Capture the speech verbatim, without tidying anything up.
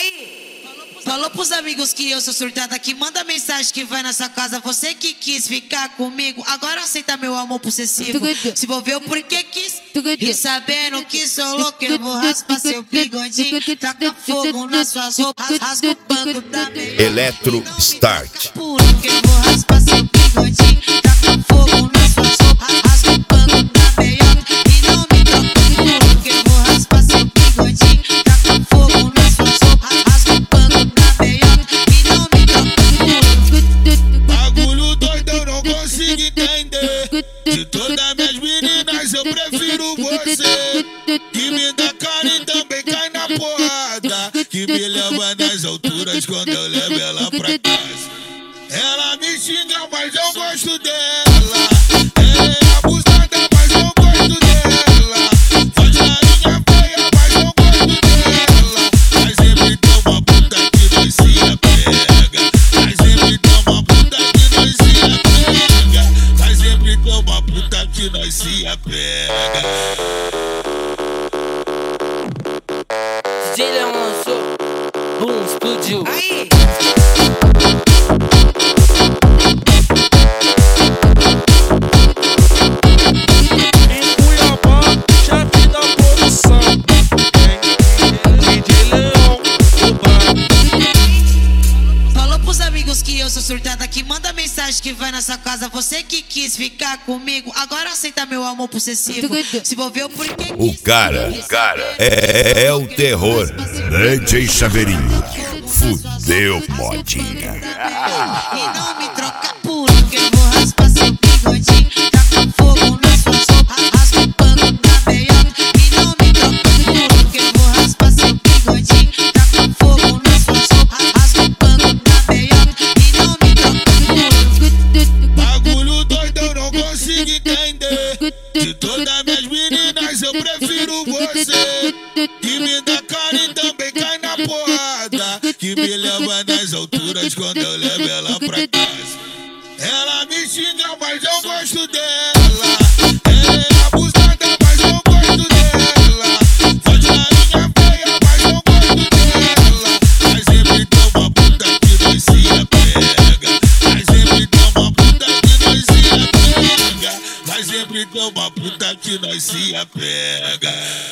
Aí, falou pros amigos que eu sou surtada aqui, manda mensagem que vai na sua casa. Você que quis ficar comigo, agora aceita meu amor possessivo. Se envolveu porque quis, e sabendo que sou louco, eu vou raspar seu bigodinho. Taca fogo nas suas roupas, rasga o banco da meia. Eletro Start. Puro que eu vou raspar seu bigodinho. Taca fogo nas suas roupas, rasga o banco da meia. E não me toca puro que eu vou raspar seu bigodinho. Taca fogo nas suas roupas, rasga o banco da meia. E não me toca puro. Bagulho doido, eu não consigo entender. De todas minhas meninas eu prefiro você. Que me dá cara e também cai na porrada. Que me leva nas alturas quando eu levo ela pra casa. Ela me xinga, mas eu gosto dela. Ela é abusada, mas eu gosto dela. Faz carinha feia, mas eu gosto dela. Mas sempre toma puta que nós se apega. Mas sempre toma puta que nós se apega. Mas sempre toma puta que nós se apega. D J Leão lançou, boom, explodiu. Aí. Em Cuiabá, chefe da produção. D J Leão, o bar. Falou pros amigos que eu sou surtada aqui, manda mensagem que vai na sua casa. Você que quis ficar comigo, agora aceita meu amor possessivo. Se envolveu porque O quis. cara, o cara é, é o terror. D J Chaveirinho. Fudeu, modinha. E não me troca puro que eu vou raspar seu bigodinho. Taca fogo nas suas roupas, rasga o banco da meia. E não me troca puro que eu vou raspar seu bigodinho. Taca fogo nas suas roupas, rasga o banco da meia. E não me troca puro. Bagulho doido, eu não consigo entender. De todas minhas meninas eu prefiro você. Que me dá cara e também cai na porrada. Que me leva nas alturas quando eu levo ela pra casa. Ela me xinga, mas eu gosto dela. Ela é abusada, mas eu gosto dela. Faz carinha feia, mas eu gosto dela. Mas sempre toma puta que nós se apega. Mas sempre toma puta que nós se apega. Mas sempre toma puta que nós se apega.